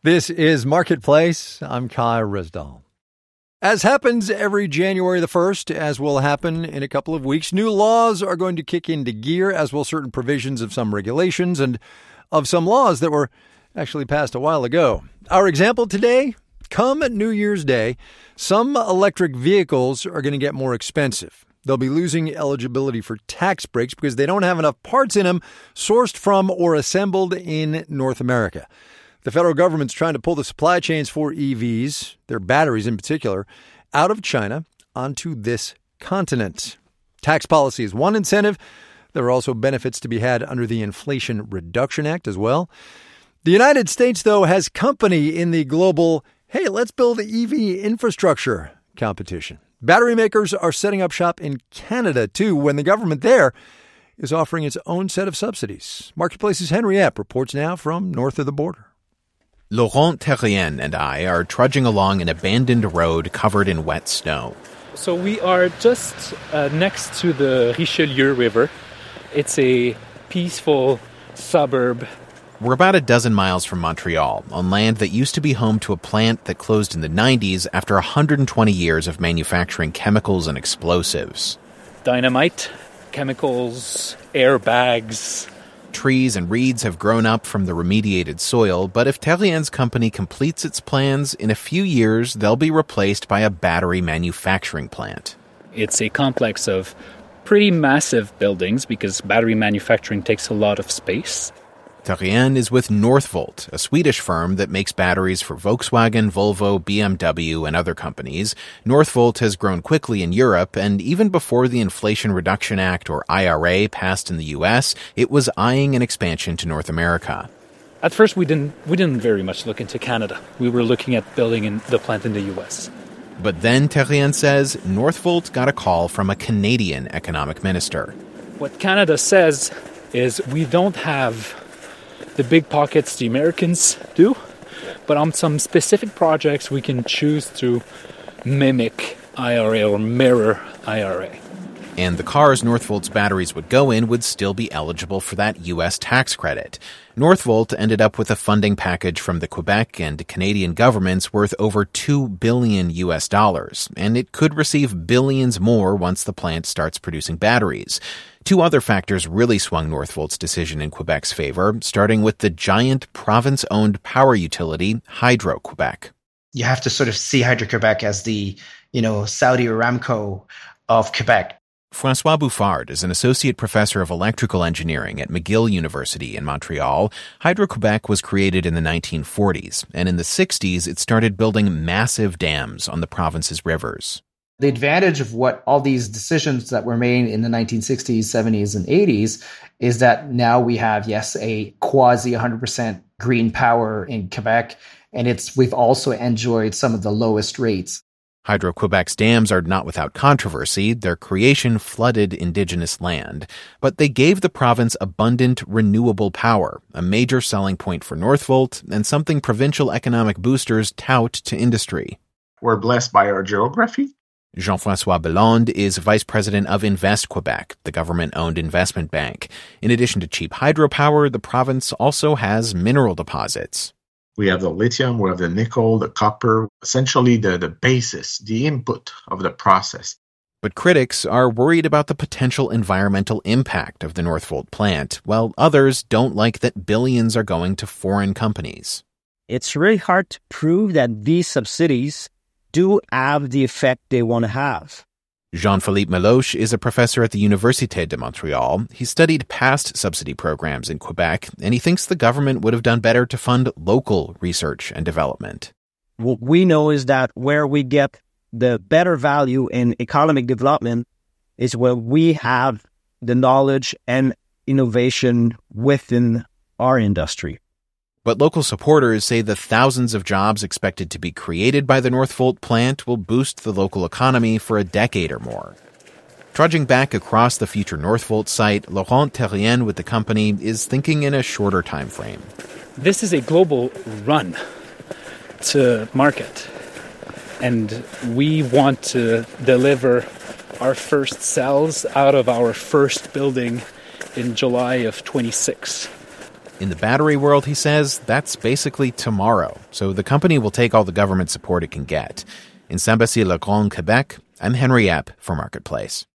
This is Marketplace. I'm Kai Risdall. As happens every January the 1st, as will happen in a couple of weeks, new laws are going to kick into gear, as will certain provisions of some regulations and of some laws that were actually passed a while ago. Our example today, come New Year's Day, some electric vehicles are going to get more expensive. They'll be losing eligibility for tax breaks because they don't have enough parts in them sourced from or assembled in North America. The federal government's trying to pull the supply chains for EVs, their batteries in particular, out of China onto this continent. Tax policy is one incentive. There are also benefits to be had under the Inflation Reduction Act as well. The United States, though, has company in the global, hey, let's build EV infrastructure competition. Battery makers are setting up shop in Canada, too, when the government there is offering its own set of subsidies. Marketplace's Henry Epp reports now from north of the border. Laurent Terrien and I are trudging along an abandoned road covered in wet snow. So we are just next to the Richelieu River. It's a peaceful suburb. We're about a dozen miles from Montreal, on land that used to be home to a plant that closed in the 90s after 120 years of manufacturing chemicals and explosives. Dynamite, chemicals, airbags. Trees and reeds have grown up from the remediated soil, but if Terrien's company completes its plans, in a few years they'll be replaced by a battery manufacturing plant. It's a complex of pretty massive buildings because battery manufacturing takes a lot of space. Terrien is with Northvolt, a Swedish firm that makes batteries for Volkswagen, Volvo, BMW, and other companies. Northvolt has grown quickly in Europe, and even before the Inflation Reduction Act, or IRA, passed in the U.S., it was eyeing an expansion to North America. At first, we didn't very much look into Canada. We were looking at building the plant in the U.S. But then, Terrien says, Northvolt got a call from a Canadian economic minister. What Canada says is we don't have the big pockets the Americans do, but on some specific projects we can choose to mimic IRA or mirror IRA. And the cars Northvolt's batteries would go in would still be eligible for that U.S. tax credit. Northvolt ended up with a funding package from the Quebec and Canadian governments worth over $2 billion US, and it could receive billions more once the plant starts producing batteries. Two other factors really swung Northvolt's decision in Quebec's favor, starting with the giant province-owned power utility, Hydro-Quebec. You have to sort of see Hydro-Quebec as the, Saudi Aramco of Quebec. François Bouffard is an associate professor of electrical engineering at McGill University in Montreal. Hydro-Quebec was created in the 1940s, and in the 60s it started building massive dams on the province's rivers. The advantage of what all these decisions that were made in the 1960s, 70s, and 80s is that now we have, yes, a quasi 100% green power in Quebec, and we've also enjoyed some of the lowest rates. Hydro-Quebec's dams are not without controversy. Their creation flooded indigenous land, but they gave the province abundant renewable power, a major selling point for Northvolt and something provincial economic boosters tout to industry. We're blessed by our geography. Jean-François Bellande is vice president of Invest Quebec, the government-owned investment bank. In addition to cheap hydropower, the province also has mineral deposits. We have the lithium, we have the nickel, the copper, essentially the basis, the input of the process. But critics are worried about the potential environmental impact of the Northvolt plant, while others don't like that billions are going to foreign companies. It's really hard to prove that these subsidies do have the effect they want to have. Jean-Philippe Meloche is a professor at the Université de Montréal. He studied past subsidy programs in Quebec, and he thinks the government would have done better to fund local research and development. What we know is that where we get the better value in economic development is where we have the knowledge and innovation within our industry. But local supporters say the thousands of jobs expected to be created by the Northvolt plant will boost the local economy for a decade or more. Trudging back across the future Northvolt site, Laurent Terrien with the company is thinking in a shorter time frame. This is a global run to market, and we want to deliver our first cells out of our first building in July of 26. In the battery world, he says, that's basically tomorrow, so the company will take all the government support it can get. In Saint-Basile-le-Grand, Quebec, I'm Henry Epp for Marketplace.